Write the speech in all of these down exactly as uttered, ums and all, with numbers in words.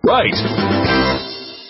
right.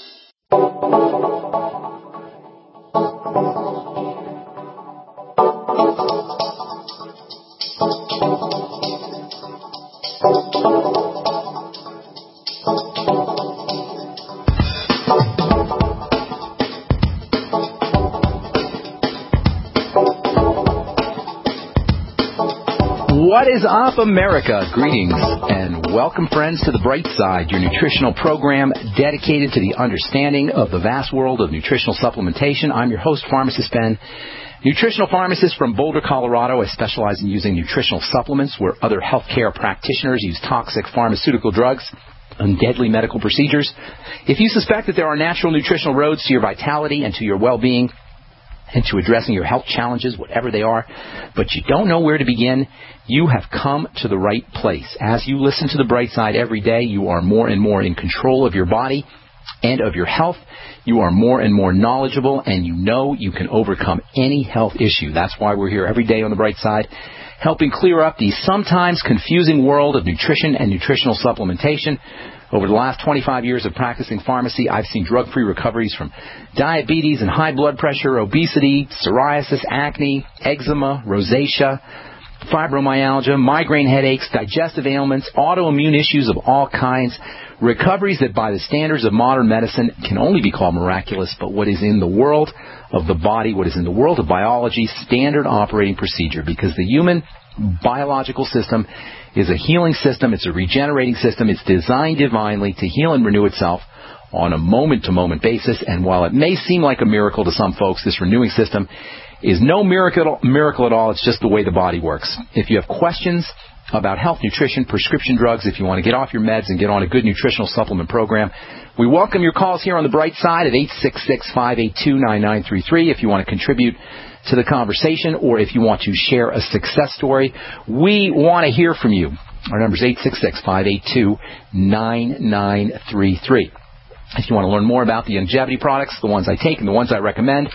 What is up, America? Greetings and welcome, friends, to The Bright Side, your nutritional program dedicated to the understanding of the vast world of nutritional supplementation. I'm your host, Pharmacist Ben, nutritional pharmacist from Boulder, Colorado. I specialize in using nutritional supplements where other healthcare practitioners use toxic pharmaceutical drugs and deadly medical procedures. If you suspect that there are natural nutritional roads to your vitality and to your well-being, and to addressing your health challenges, whatever they are, but you don't know where to begin, you have come to the right place. As you listen to The Bright Side every day, you are more and more in control of your body and of your health. You are more and more knowledgeable, and you know you can overcome any health issue. That's why we're here every day on The Bright Side, helping clear up the sometimes confusing world of nutrition and nutritional supplementation. Over the last twenty-five years of practicing pharmacy, I've seen drug-free recoveries from diabetes and high blood pressure, obesity, psoriasis, acne, eczema, rosacea, fibromyalgia, migraine headaches, digestive ailments, autoimmune issues of all kinds, recoveries that by the standards of modern medicine can only be called miraculous, but what is in the world of the body, what is in the world of biology, standard operating procedure, because the human biological system is a healing system. It's a regenerating system. It's designed divinely to heal and renew itself on a moment-to-moment basis. And while it may seem like a miracle to some folks, this renewing system is no miracle, miracle at all. It's just the way the body works. If you have questions about health, nutrition, prescription drugs, if you want to get off your meds and get on a good nutritional supplement program, we welcome your calls here on The Bright Side at eight six six, five eight two, nine nine three three. If you want to contribute to the conversation, or if you want to share a success story, we want to hear from you. Our number is eight six six, five eight two, nine nine three three. If you want to learn more about the longevity products, the ones I take and the ones I recommend,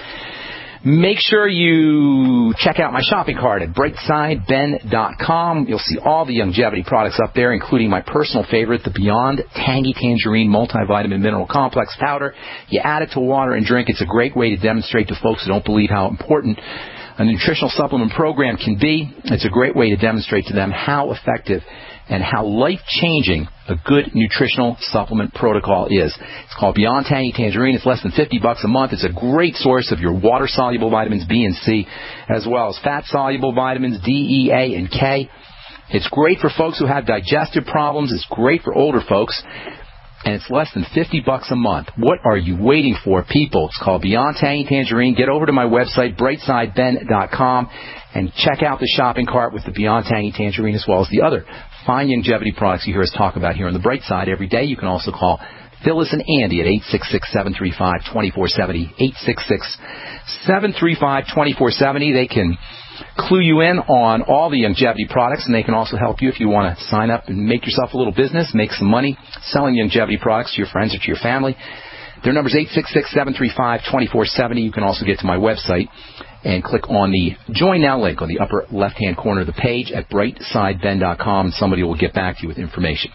make sure you check out my shopping cart at bright side ben dot com. You'll see all the longevity products up there, including my personal favorite, the Beyond Tangy Tangerine Multivitamin Mineral Complex Powder. You add it to water and drink. It's a great way to demonstrate to folks who don't believe how important a nutritional supplement program can be. It's a great way to demonstrate to them how effective and how life-changing a good nutritional supplement protocol is. It's called Beyond Tangy Tangerine. It's less than fifty bucks a month. It's a great source of your water-soluble vitamins B and C, as well as fat-soluble vitamins D, E, A, and K. It's great for folks who have digestive problems. It's great for older folks. And it's less than fifty bucks a month. What are you waiting for, people? It's called Beyond Tangy Tangerine. Get over to my website, bright side ben dot com, and check out the shopping cart with the Beyond Tangy Tangerine as well as the other fine longevity products you hear us talk about here on The Bright Side every day. You can also call Phyllis and Andy at eight six six, seven three five, two four seven zero, eight six six, seven three five, two four seven zero. They can clue you in on all the longevity products, and they can also help you if you want to sign up and make yourself a little business, make some money selling longevity products to your friends or to your family. Their number is eight six six, seven three five, two four seven zero. You can also get to my website and click on the Join Now link on the upper left-hand corner of the page at bright side ben dot com, and somebody will get back to you with information.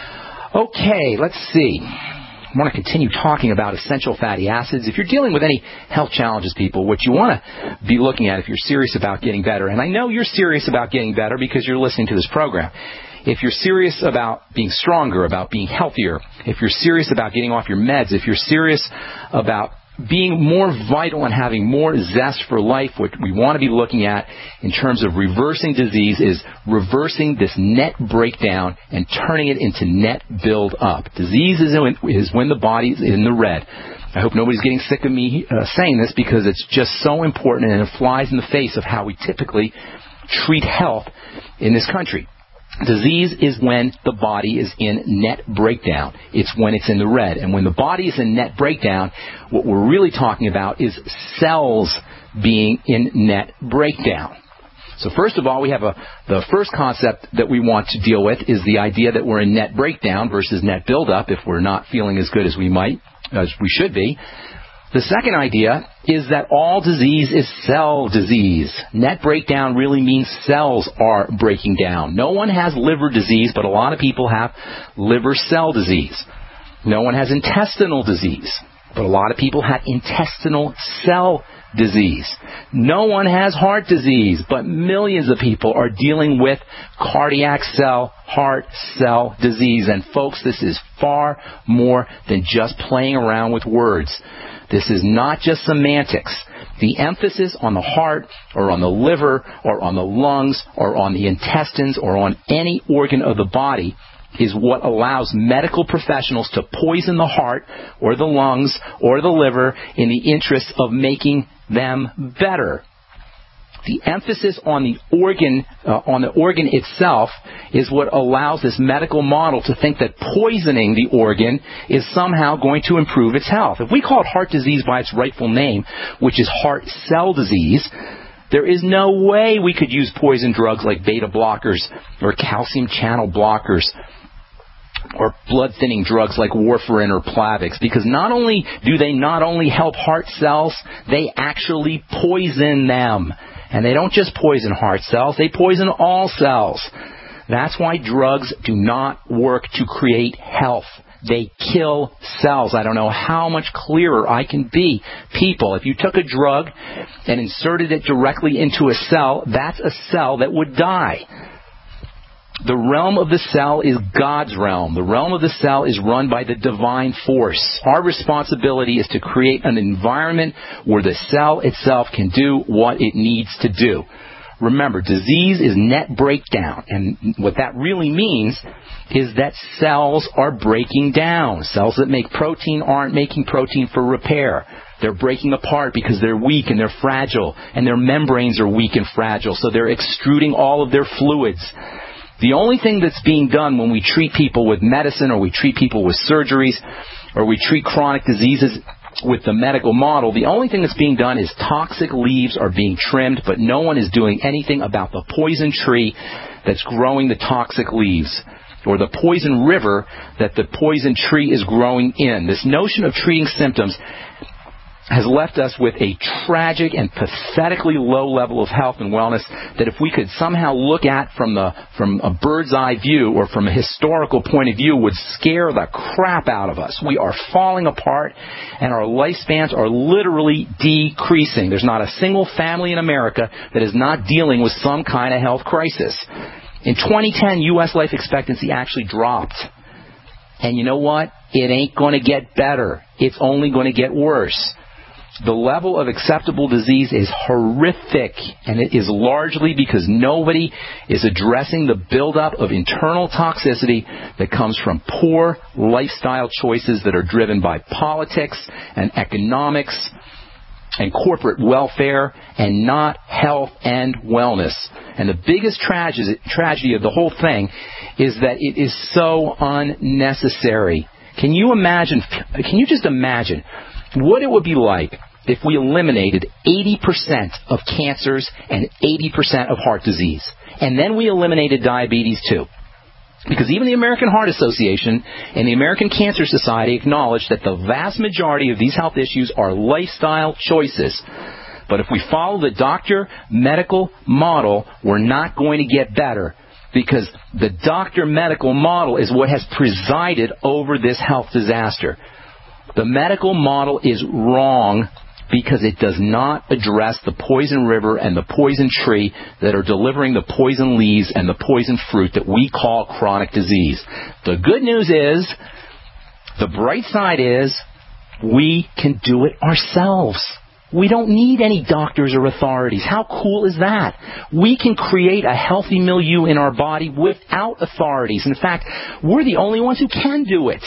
Okay, let's see. I want to continue talking about essential fatty acids. If you're dealing with any health challenges, people, what you want to be looking at if you're serious about getting better, and I know you're serious about getting better because you're listening to this program. If you're serious about being stronger, about being healthier, if you're serious about getting off your meds, if you're serious about being more vital and having more zest for life, what we want to be looking at in terms of reversing disease is reversing this net breakdown and turning it into net build up. Disease is when, is when the body is in the red. I hope nobody's getting sick of me uh, saying this because it's just so important and it flies in the face of how we typically treat health in this country. Disease is when the body is in net breakdown. It's when it's in the red. And when the body is in net breakdown, what we're really talking about is cells being in net breakdown. So first of all, we have a the first concept that we want to deal with is the idea that we're in net breakdown versus net buildup if we're not feeling as good as we might, as we should be. The second idea is that all disease is cell disease. Net breakdown really means cells are breaking down. No one has liver disease, but a lot of people have liver cell disease. No one has intestinal disease, but a lot of people have intestinal cell disease. No one has heart disease, but millions of people are dealing with cardiac cell, heart cell disease. And folks, this is far more than just playing around with words. This is not just semantics. The emphasis on the heart or on the liver or on the lungs or on the intestines or on any organ of the body is what allows medical professionals to poison the heart or the lungs or the liver in the interest of making them better. The emphasis on the organ, uh, on the organ itself is what allows this medical model to think that poisoning the organ is somehow going to improve its health. If we call it heart disease by its rightful name, which is heart cell disease, there is no way we could use poison drugs like beta blockers or calcium channel blockers or blood-thinning drugs like warfarin or Plavix, because not only do they not only help heart cells, they actually poison them. And they don't just poison heart cells, they poison all cells. That's why drugs do not work to create health. They kill cells. I don't know how much clearer I can be. People, if you took a drug and inserted it directly into a cell, that's a cell that would die. The realm of the cell is God's realm. The realm of the cell is run by the divine force. Our responsibility is to create an environment where the cell itself can do what it needs to do. Remember, disease is net breakdown, and what that really means is that cells are breaking down. Cells that make protein aren't making protein for repair. They're breaking apart because they're weak and they're fragile, and their membranes are weak and fragile, so they're extruding all of their fluids. The only thing that's being done when we treat people with medicine or we treat people with surgeries or we treat chronic diseases with the medical model, the only thing that's being done is toxic leaves are being trimmed, but no one is doing anything about the poison tree that's growing the toxic leaves or the poison river that the poison tree is growing in. This notion of treating symptoms has left us with a tragic and pathetically low level of health and wellness that if we could somehow look at from the from a bird's eye view or from a historical point of view would scare the crap out of us. We are falling apart and our lifespans are literally decreasing. There's not a single family in America that is not dealing with some kind of health crisis. In twenty ten, U S life expectancy actually dropped. And you know what? It ain't going to get better. It's only going to get worse. The level of acceptable disease is horrific, and it is largely because nobody is addressing the buildup of internal toxicity that comes from poor lifestyle choices that are driven by politics and economics and corporate welfare and not health and wellness. And the biggest tragedy, tragedy of the whole thing is that it is so unnecessary. Can you imagine, can you just imagine what it would be like if we eliminated eighty percent of cancers and eighty percent of heart disease, and then we eliminated diabetes too? Because even the American Heart Association and the American Cancer Society acknowledge that the vast majority of these health issues are lifestyle choices. But if we follow the doctor medical model, we're not going to get better, because the doctor medical model is what has presided over this health disaster. The medical model is wrong because it does not address the poison river and the poison tree that are delivering the poison leaves and the poison fruit that we call chronic disease. The good news is, the bright side is, we can do it ourselves. We don't need any doctors or authorities. How cool is that? We can create a healthy milieu in our body without authorities. In fact, we're the only ones who can do it.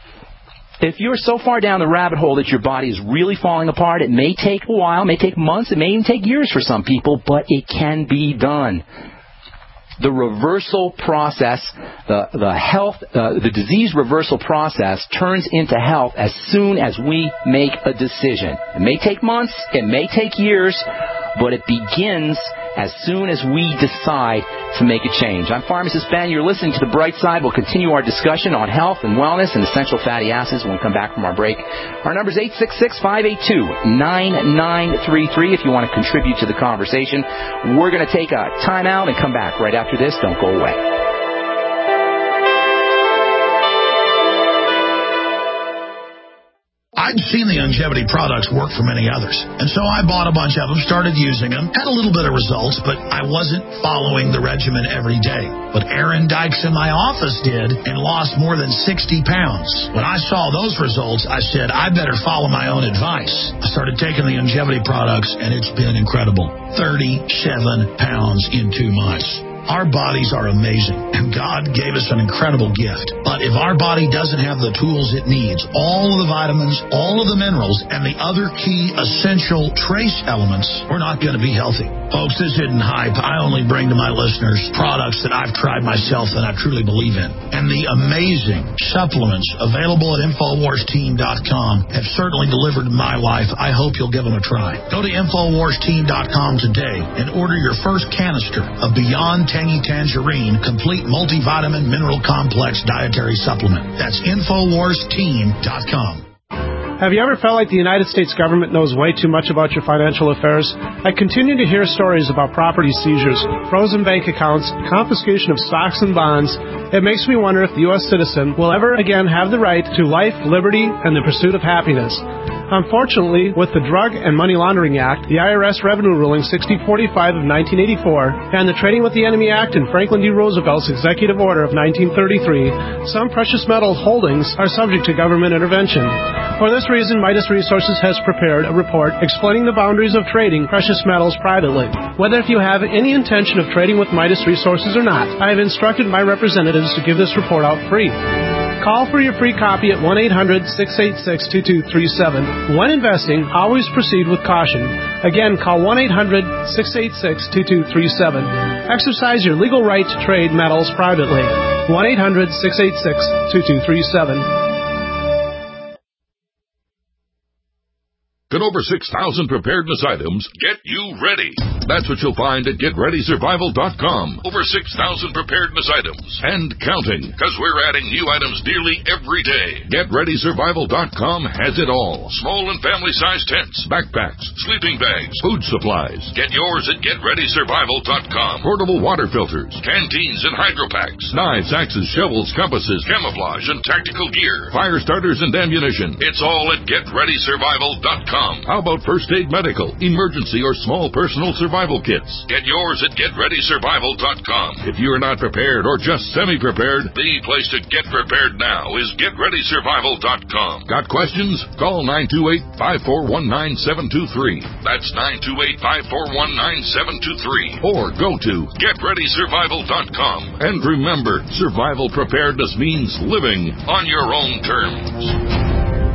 If you're so far down the rabbit hole that your body is really falling apart, it may take a while, it may take months, it may even take years for some people, but it can be done. The reversal process, the, the health, uh, the disease reversal process turns into health as soon as we make a decision. It may take months, it may take years, but it begins as soon as we decide to make a change. I'm Pharmacist Ben. You're listening to The Bright Side. We'll continue our discussion on health and wellness and essential fatty acids when we come back from our break. Our number is eight six six, five eight two, nine nine three three if you want to contribute to the conversation. We're going to take a time out and come back right after this. Don't go away. I'd seen the longevity products work for many others, and so I bought a bunch of them, started using them, had a little bit of results, but I wasn't following the regimen every day. But Aaron Dykes in my office did and lost more than sixty pounds. When I saw those results, I said, I better follow my own advice. I started taking the longevity products, and it's been incredible. thirty-seven pounds in two months. Our bodies are amazing, and God gave us an incredible gift. But if our body doesn't have the tools it needs, all of the vitamins, all of the minerals, and the other key essential trace elements, we're not going to be healthy. Folks, this isn't hype. I only bring to my listeners products that I've tried myself and I truly believe in. And the amazing supplements available at Infowars Team dot com have certainly delivered in my life. I hope you'll give them a try. Go to Infowars Team dot com today and order your first canister of Beyond Tangy Tangerine Complete Multivitamin Mineral Complex Dietary Supplement. That's Infowars Team dot com. Have you ever felt like the United States government knows way too much about your financial affairs? I continue to hear stories about property seizures, frozen bank accounts, confiscation of stocks and bonds. It makes me wonder if the U S citizen will ever again have the right to life, liberty, and the pursuit of happiness. Unfortunately, with the Drug and Money Laundering Act, the I R S Revenue Ruling sixty forty-five of nineteen eighty-four, and the Trading with the Enemy Act and Franklin D. Roosevelt's Executive Order of nineteen thirty-three, some precious metal holdings are subject to government intervention. For this reason, Midas Resources has prepared a report explaining the boundaries of trading precious metals privately. Whether if you have any intention of trading with Midas Resources or not, I have instructed my representatives to give this report out free. Call for your free copy at one eight hundred six eight six two two three seven. When investing, always proceed with caution. Again, call one eight hundred six eight six two two three seven. Exercise your legal right to trade metals privately. one eight hundred six eight six two two three seven. Get over six thousand preparedness items. Get you ready. That's what you'll find at Get Ready Survival dot com. Over six thousand preparedness items. And counting, because we're adding new items nearly every day. Get Ready Survival dot com has it all. Small and family-sized tents, backpacks, sleeping bags, food supplies. Get yours at Get Ready Survival dot com. Portable water filters, canteens and hydro packs, knives, axes, shovels, compasses, camouflage and tactical gear, fire starters and ammunition. It's all at Get Ready Survival dot com. How about first aid medical, emergency, or small personal survival kits? Get yours at Get Ready Survival dot com. If you're not prepared or just semi-prepared, the place to get prepared now is Get Ready Survival dot com. Got questions? Call nine two eight, five four one, nine seven two three. That's nine two eight, five four one, nine seven two three. Or go to Get Ready Survival dot com. And remember, survival preparedness means living on your own terms.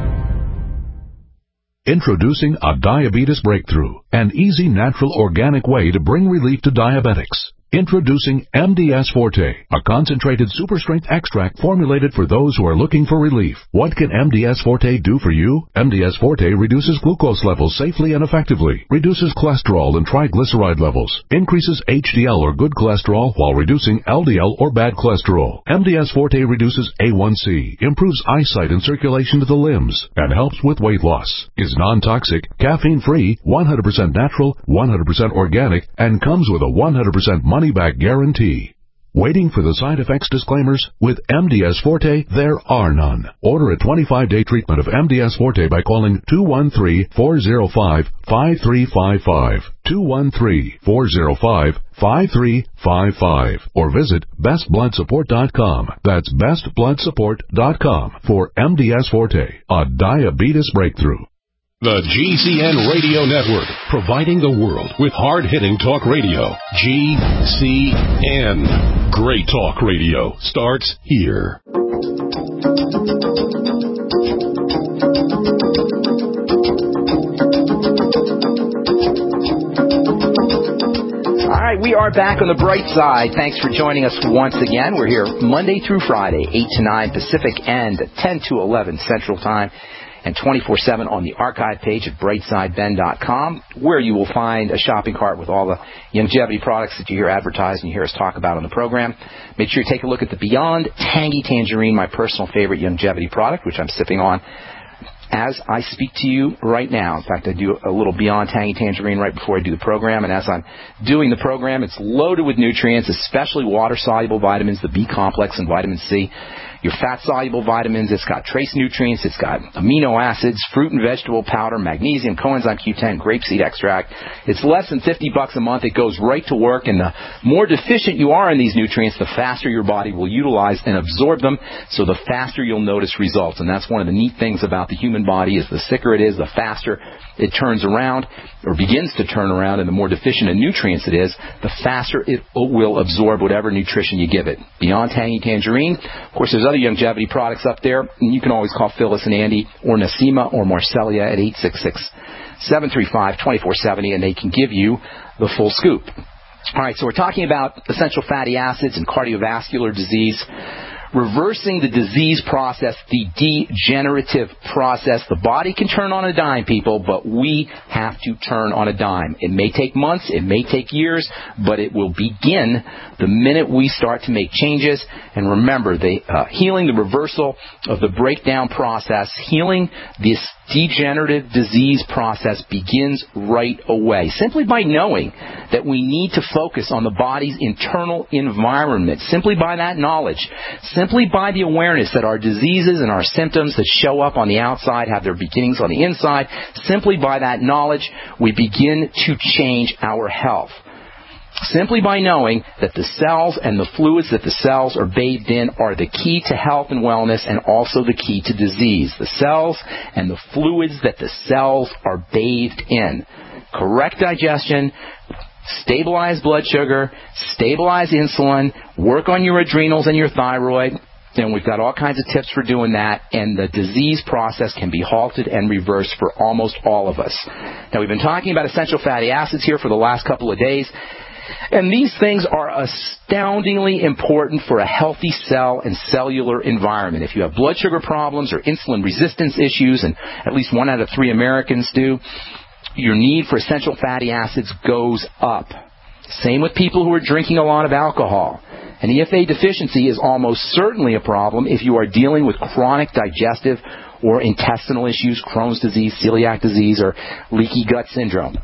Introducing a diabetes breakthrough, an easy, natural, organic way to bring relief to diabetics. Introducing M D S Forte, a concentrated super-strength extract formulated for those who are looking for relief. What can M D S Forte do for you? M D S Forte reduces glucose levels safely and effectively, reduces cholesterol and triglyceride levels, increases H D L or good cholesterol while reducing L D L or bad cholesterol. M D S Forte reduces A one C, improves eyesight and circulation to the limbs, and helps with weight loss. Is non-toxic, caffeine-free, one hundred percent natural, one hundred percent organic, and comes with a one hundred percent money-back guarantee. Waiting for the side effects disclaimers? With M D S Forte, there are none. Order a twenty-five day treatment of M D S Forte by calling two one three, four zero five, five three five five, two one three, four zero five, five three five five, or visit best blood support dot com. That's best blood support dot com for M D S Forte, a diabetes breakthrough. The G C N Radio Network, providing the world with hard-hitting talk radio. G C N. Great talk radio starts here. All right, we are back on the bright side. Thanks for joining us once again. We're here Monday through Friday, eight to nine Pacific and ten to eleven Central Time, and twenty-four seven on the archive page at brightside ben dot com, where you will find a shopping cart with all the longevity products that you hear advertised and you hear us talk about on the program. Make sure you take a look at the Beyond Tangy Tangerine, my personal favorite longevity product, which I'm sipping on as I speak to you right now. In fact, I do a little Beyond Tangy Tangerine right before I do the program, and as I'm doing the program, it's loaded with nutrients, especially water-soluble vitamins, the B complex and vitamin C. your fat-soluble vitamins. It's got trace nutrients. It's got amino acids, fruit and vegetable powder, magnesium, coenzyme Q ten, grapeseed extract. It's less than fifty bucks a month. It goes right to work, and the more deficient you are in these nutrients, the faster your body will utilize and absorb them, so the faster you'll notice results. And that's one of the neat things about the human body is the sicker it is, the faster it turns around or begins to turn around, and the more deficient in nutrients it is, the faster it will absorb whatever nutrition you give it. Beyond Tangy Tangerine, of course, there's other longevity products up there, and you can always call Phyllis and Andy or Nasima or Marcelia at eight six six, seven three five, two four seven zero, and they can give you the full scoop. All right, so we're talking about essential fatty acids and cardiovascular disease. Reversing the disease process, the degenerative process. The body can turn on a dime, people, but we have to turn on a dime. It may take months, it may take years, but it will begin the minute we start to make changes. And remember, the uh, healing, the reversal of the breakdown process, healing this degenerative disease process begins right away, simply by knowing that we need to focus on the body's internal environment. Simply by that knowledge, simply by the awareness that our diseases and our symptoms that show up on the outside have their beginnings on the inside, simply by that knowledge, we begin to change our health. Simply by knowing that the cells and the fluids that the cells are bathed in are the key to health and wellness, and also the key to disease. The cells and the fluids that the cells are bathed in. Correct digestion, stabilize blood sugar, stabilize insulin, work on your adrenals and your thyroid. And we've got all kinds of tips for doing that, and the disease process can be halted and reversed for almost all of us. Now, we've been talking about essential fatty acids here for the last couple of days. And these things are astoundingly important for a healthy cell and cellular environment. If you have blood sugar problems or insulin resistance issues, and at least one out of three Americans do, your need for essential fatty acids goes up. Same with people who are drinking a lot of alcohol. An E F A deficiency is almost certainly a problem if you are dealing with chronic digestive or intestinal issues, Crohn's disease, celiac disease, or leaky gut syndrome.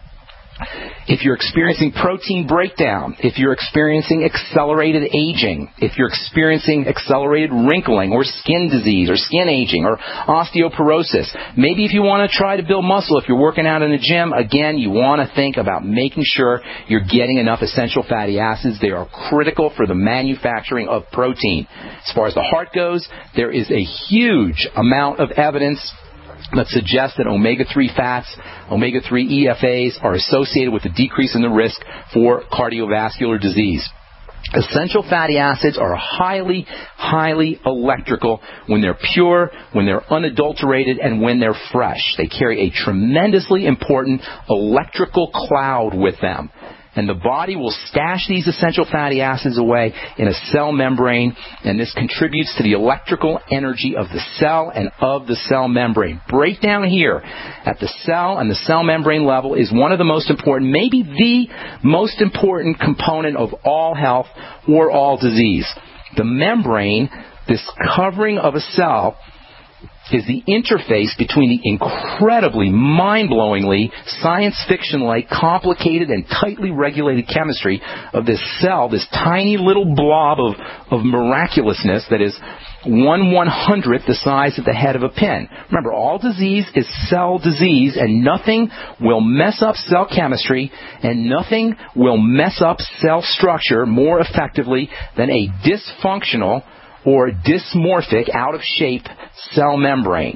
If you're experiencing protein breakdown, if you're experiencing accelerated aging, if you're experiencing accelerated wrinkling or skin disease or skin aging or osteoporosis, maybe if you want to try to build muscle, if you're working out in the gym, again, you want to think about making sure you're getting enough essential fatty acids. They are critical for the manufacturing of protein. As far as the heart goes, there is a huge amount of evidence that suggests that omega three fats, omega three E F As are associated with a decrease in the risk for cardiovascular disease. Essential fatty acids are highly, highly electrical when they're pure, when they're unadulterated, and when they're fresh. They carry a tremendously important electrical cloud with them. And the body will stash these essential fatty acids away in a cell membrane, and this contributes to the electrical energy of the cell and of the cell membrane. Breakdown here at the cell and the cell membrane level is one of the most important, maybe the most important component of all health or all disease. The membrane, this covering of a cell, is the interface between the incredibly, mind-blowingly, science fiction-like, complicated and tightly regulated chemistry of this cell, this tiny little blob of, of miraculousness that is one one-hundredth the size of the head of a pin. Remember, all disease is cell disease, and nothing will mess up cell chemistry, and nothing will mess up cell structure more effectively than a dysfunctional or dysmorphic, out-of-shape cell membrane.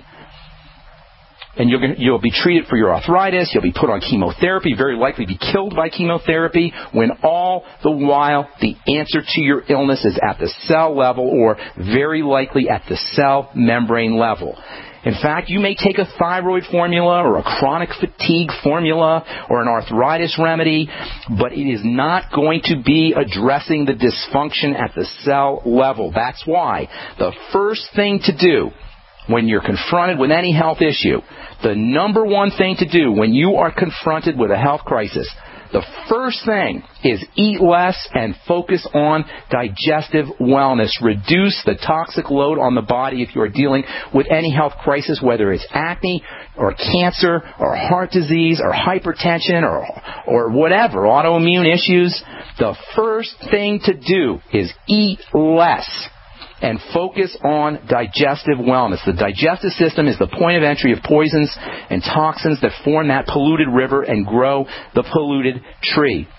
And you'll, you'll be treated for your arthritis, you'll be put on chemotherapy, very likely be killed by chemotherapy, when all the while the answer to your illness is at the cell level, or very likely at the cell membrane level. In fact, you may take a thyroid formula or a chronic fatigue formula or an arthritis remedy, but it is not going to be addressing the dysfunction at the cell level. That's why the first thing to do when you're confronted with any health issue, the number one thing to do when you are confronted with a health crisis, the first thing is eat less and focus on digestive wellness. Reduce the toxic load on the body if you are dealing with any health crisis, whether it's acne or cancer or heart disease or hypertension or, or whatever, autoimmune issues. The first thing to do is eat less. and focus on digestive wellness. The digestive system is the point of entry of poisons and toxins that form that polluted river and grow the polluted tree.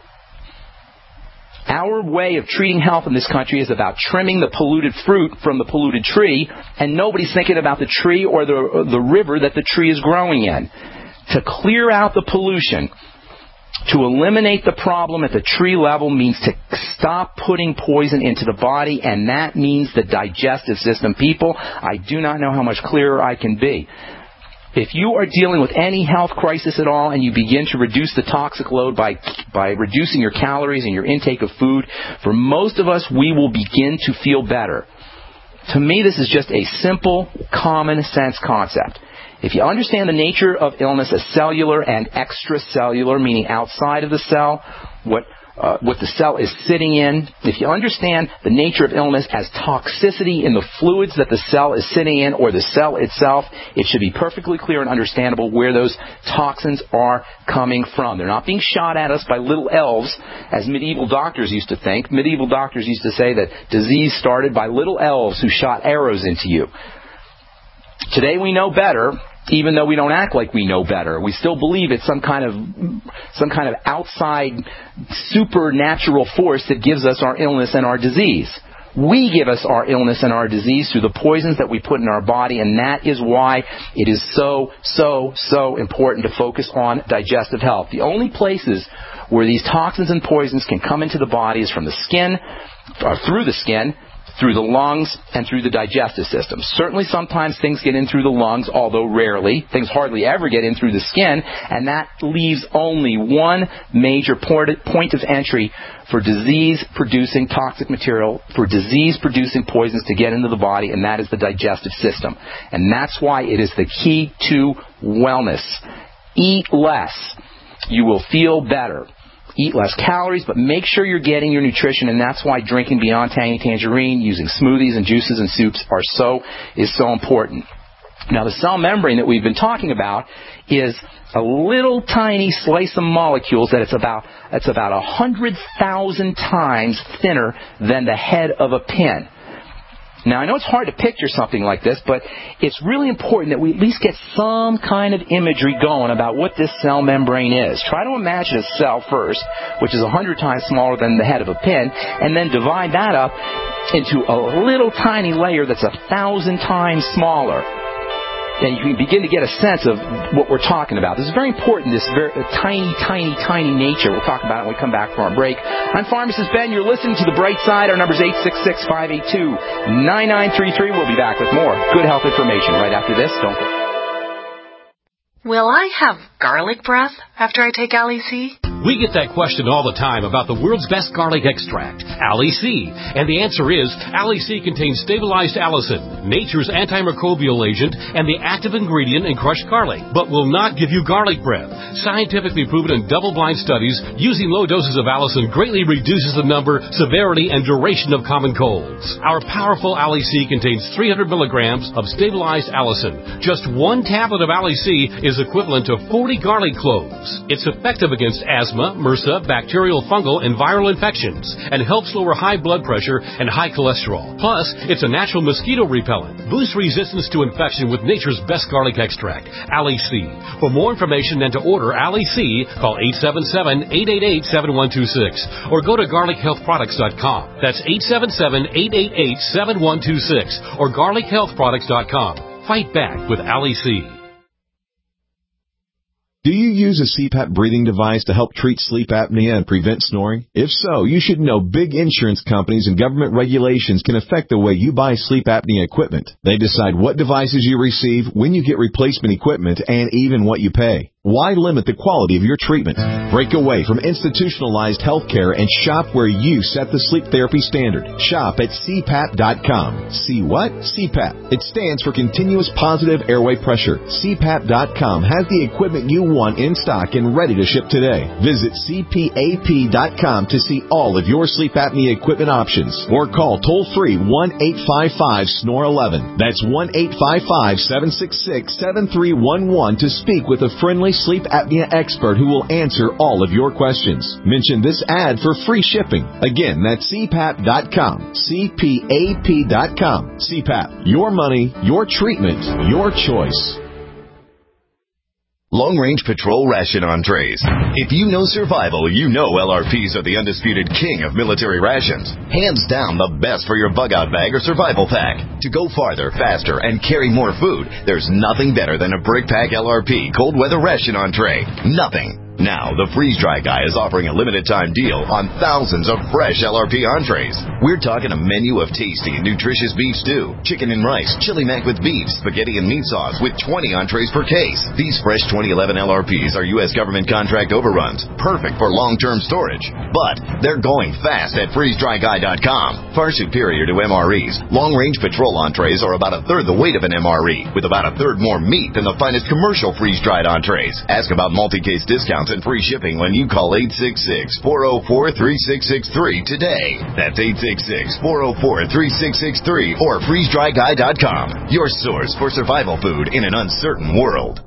Our way of treating health in this country is about trimming the polluted fruit from the polluted tree, and nobody's thinking about the tree or the, or the river that the tree is growing in. To clear out the pollution, to eliminate the problem at the tree level, means to stop putting poison into the body, and that means the digestive system. People, I do not know how much clearer I can be. If you are dealing with any health crisis at all and you begin to reduce the toxic load by by reducing your calories and your intake of food, for most of us, we will begin to feel better. To me, this is just a simple, common sense concept. If you understand the nature of illness as cellular and extracellular, meaning outside of the cell, what uh, what the cell is sitting in, if you understand the nature of illness as toxicity in the fluids that the cell is sitting in or the cell itself, it should be perfectly clear and understandable where those toxins are coming from. They're not being shot at us by little elves, as medieval doctors used to think. Medieval doctors used to say that disease started by little elves who shot arrows into you. Today we know better, even though we don't act like we know better. We still believe it's some kind of some kind of outside supernatural force that gives us our illness and our disease. We give us our illness and our disease through the poisons that we put in our body, and that is why it is so, so, so important to focus on digestive health. The only places where these toxins and poisons can come into the body is from the skin, or through the skin, through the lungs, and through the digestive system. Certainly sometimes things get in through the lungs, although rarely. Things hardly ever get in through the skin, and that leaves only one major point of entry for disease-producing toxic material, for disease-producing poisons to get into the body, and that is the digestive system. And that's why it is the key to wellness. Eat less. You will feel better. Eat less calories, but make sure you're getting your nutrition, and that's why drinking Beyond Tangy Tangerine, using smoothies and juices and soups are so is so important. Now, the cell membrane that we've been talking about is a little tiny slice of molecules that it's about it's about a hundred thousand times thinner than the head of a pin. Now, I know it's hard to picture something like this, but it's really important that we at least get some kind of imagery going about what this cell membrane is. Try to imagine a cell first, which is a hundred times smaller than the head of a pin, and then divide that up into a little tiny layer that's a thousand times smaller. And you can begin to get a sense of what we're talking about. This is very important, this very uh, tiny, tiny, tiny nature. We'll talk about it when we come back from our break. I'm Pharmacist Ben. You're listening to The Bright Side. Our number is eight six six, five eight two, nine nine three three. We'll be back with more good health information right after this. Don't go. Will I have garlic breath after I take Ali-C? We get that question all the time about the world's best garlic extract, Ali-C. And the answer is, Ali-C contains stabilized allicin, nature's antimicrobial agent, and the active ingredient in crushed garlic, but will not give you garlic breath. Scientifically proven in double-blind studies, using low doses of allicin greatly reduces the number, severity, and duration of common colds. Our powerful Ali-C contains three hundred milligrams of stabilized allicin. Just one tablet of Ali-C is equivalent to forty garlic cloves. It's effective against asthma, MRSA, bacterial, fungal, and viral infections, and helps lower high blood pressure and high cholesterol. Plus, it's a natural mosquito repellent. Boost resistance to infection with nature's best garlic extract, Ali-C. For more information and to order Ali-C, call eight seven seven, eight eight eight, seven one two six or go to garlic health products dot com. That's eight seven seven, eight eight eight, seven one two six or garlic health products dot com. Fight back with Ali-C. Do you use a C PAP breathing device to help treat sleep apnea and prevent snoring? If so, you should know big insurance companies and government regulations can affect the way you buy sleep apnea equipment. They decide what devices you receive, when you get replacement equipment, and even what you pay. Why limit the quality of your treatment? Break away from institutionalized health care and shop where you set the sleep therapy standard. Shop at C PAP dot com. See what? C PAP. It stands for Continuous Positive Airway Pressure. C PAP dot com has the equipment you want in stock and ready to ship today. Visit C P A P dot com to see all of your sleep apnea equipment options. Or call toll-free one eight five five, S N O R eleven. That's one eight five five, seven six six, seven three one one to speak with a friendly sleep apnea expert who will answer all of your questions. Mention this ad for free shipping. Again, that's C PAP dot com. C P A P dot com. C PAP. Your money, your treatment, your choice. Long Range Patrol Ration Entrees. If you know survival, you know L R Ps are the undisputed king of military rations. Hands down the best for your bug-out bag or survival pack. To go farther, faster, and carry more food, there's nothing better than a Brick Pack L R P Cold Weather Ration Entree. Nothing. Now, the Freeze Dry Guy is offering a limited-time deal on thousands of fresh L R P entrees. We're talking a menu of tasty and nutritious beef stew, chicken and rice, chili mac with beef, spaghetti and meat sauce with twenty entrees per case. These fresh twenty eleven L R Ps are U S government contract overruns, perfect for long-term storage. But they're going fast at freeze dry guy dot com. Far superior to M R Es, long-range patrol entrees are about a third the weight of an M R E, with about a third more meat than the finest commercial freeze-dried entrees. Ask about multi-case discounts and free shipping when you call eight six six, four oh four, three six six three today. That's eight six six, four oh four, three six six three or freeze dry guy dot com. Your source for survival food in an uncertain world.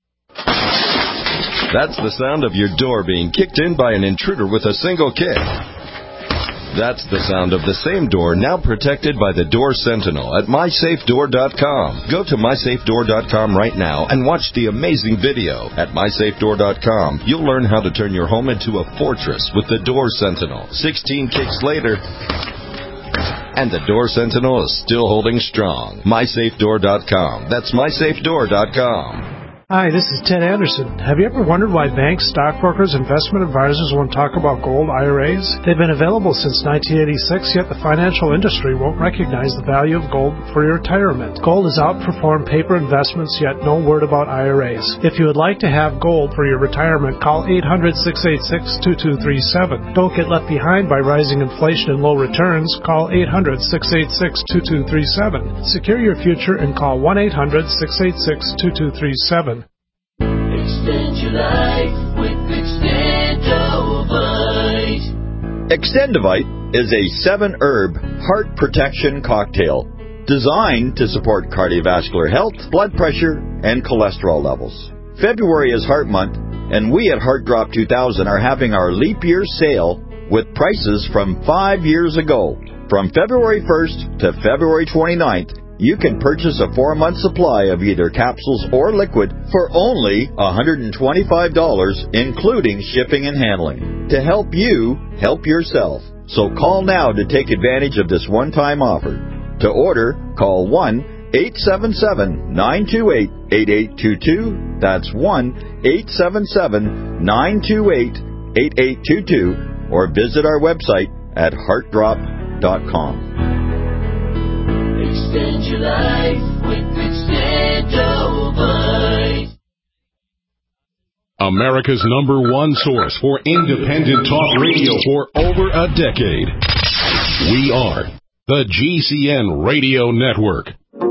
That's the sound of your door being kicked in by an intruder with a single kick. That's the sound of the same door now protected by the Door Sentinel at my safe door dot com. Go to my safe door dot com right now and watch the amazing video. At my safe door dot com, you'll learn how to turn your home into a fortress with the Door Sentinel. sixteen kicks later, and the Door Sentinel is still holding strong. my safe door dot com. That's my safe door dot com. Hi, this is Ted Anderson. Have you ever wondered why banks, stockbrokers, investment advisors won't talk about gold I R As? They've been available since nineteen eighty-six, yet the financial industry won't recognize the value of gold for your retirement. Gold has outperformed paper investments, yet no word about I R As. If you would like to have gold for your retirement, call eight hundred, six eight six, two two three seven. Don't get left behind by rising inflation and low returns. Call eight hundred, six eight six, two two three seven. Secure your future and call one eight hundred, six eight six, two two three seven. Extend your life with Extendovite. Extendovite is a seven-herb heart protection cocktail designed to support cardiovascular health, blood pressure, and cholesterol levels. February is Heart Month, and we at Heart Drop two thousand are having our leap year sale with prices from five years ago. From February first to February twenty-ninth, you can purchase a four-month supply of either capsules or liquid for only one hundred twenty-five dollars, including shipping and handling, to help you help yourself. So call now to take advantage of this one-time offer. To order, call one eight seven seven, nine two eight, eight eight two two. That's one eight seven seven, nine two eight, eight eight two two, or visit our website at heart drop dot com. Extend your life with Extendovite. America's number one source for independent talk radio for over a decade. We are the G C N Radio Network.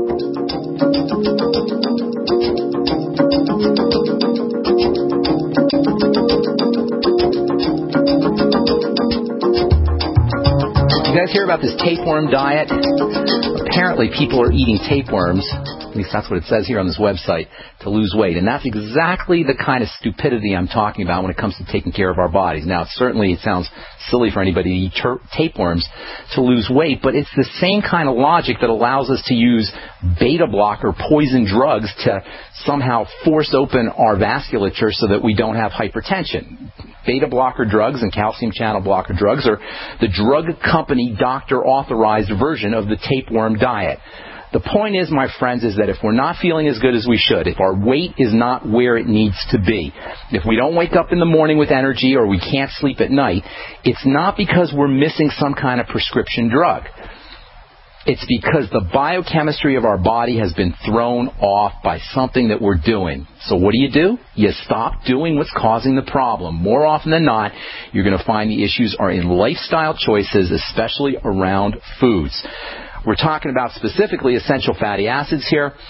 You guys hear about this tapeworm diet? Apparently people are eating tapeworms, at least that's what it says here on this website, to lose weight. And that's exactly the kind of stupidity I'm talking about when it comes to taking care of our bodies. Now, certainly it sounds silly for anybody to eat ter- tapeworms to lose weight, but it's the same kind of logic that allows us to use beta blocker poison drugs to somehow force open our vasculature so that we don't have hypertension. Beta blocker drugs and calcium channel blocker drugs are the drug company doctor authorized version of the tapeworm diet. The point is, my friends, is that if we're not feeling as good as we should, if our weight is not where it needs to be, if we don't wake up in the morning with energy or we can't sleep at night, it's not because we're missing some kind of prescription drug. It's because the biochemistry of our body has been thrown off by something that we're doing. So what do you do? You stop doing what's causing the problem. More often than not, you're going to find the issues are in lifestyle choices, especially around foods. We're talking about specifically essential fatty acids here.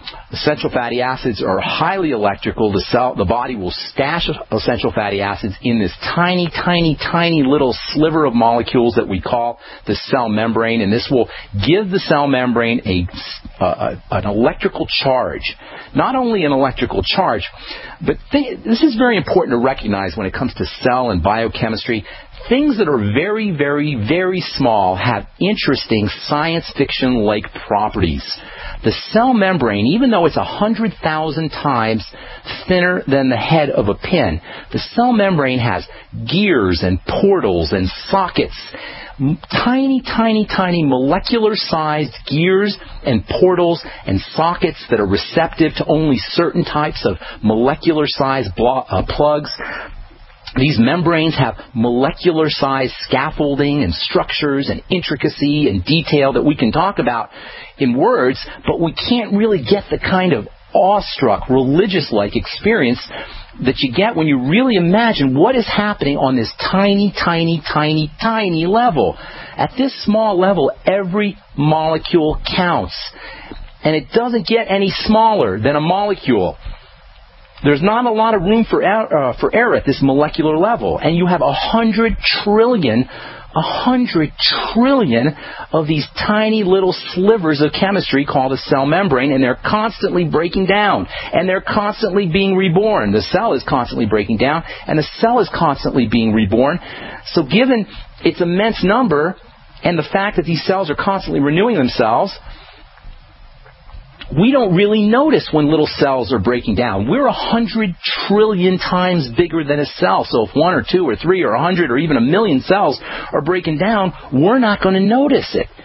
Essential fatty acids are highly electrical. The cell, the body will stash essential fatty acids in this tiny, tiny, tiny little sliver of molecules that we call the cell membrane, and this will give the cell membrane a, uh, an electrical charge. Not only an electrical charge, but th- this is very important to recognize when it comes to cell and biochemistry. Things that are very, very, very small have interesting science fiction-like properties. The cell membrane, even though it's one hundred thousand times thinner than the head of a pin, the cell membrane has gears and portals and sockets, tiny, tiny, tiny molecular-sized gears and portals and sockets that are receptive to only certain types of molecular-sized blo- uh, plugs. These membranes have molecular-sized scaffolding and structures and intricacy and detail that we can talk about in words, but we can't really get the kind of awestruck, religious-like experience that you get when you really imagine what is happening on this tiny, tiny, tiny, tiny level. At this small level, every molecule counts. And it doesn't get any smaller than a molecule. There's not a lot of room for uh, for error at this molecular level. And you have a hundred trillion, a hundred trillion of these tiny little slivers of chemistry called a cell membrane, and they're constantly breaking down. And they're constantly being reborn. The cell is constantly breaking down, and the cell is constantly being reborn. So given its immense number, and the fact that these cells are constantly renewing themselves, we don't really notice when little cells are breaking down. We're a hundred trillion times bigger than a cell. So if one or two or three or a hundred or even a million cells are breaking down, we're not going to notice it.